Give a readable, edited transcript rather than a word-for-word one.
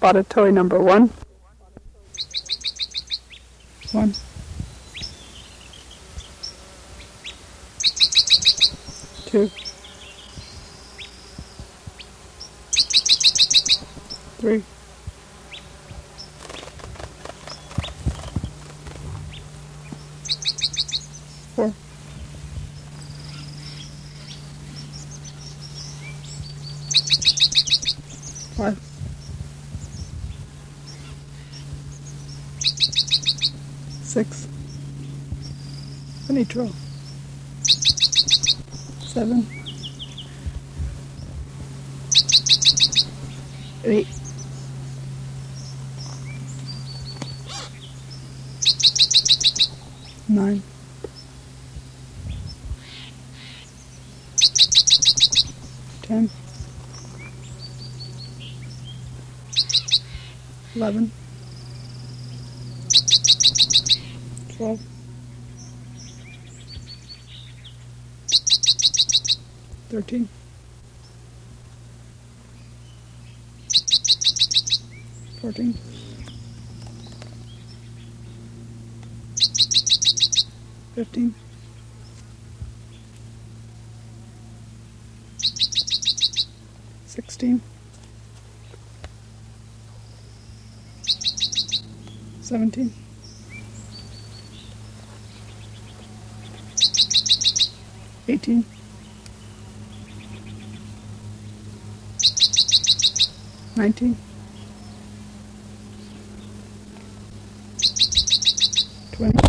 spotted toy number 1. 1. 2. 3. 4. 5. 6. Finito. 7. 8. 9. 10. 11. 12. 13. 14. 15. 16. 17. 18. 19. 20.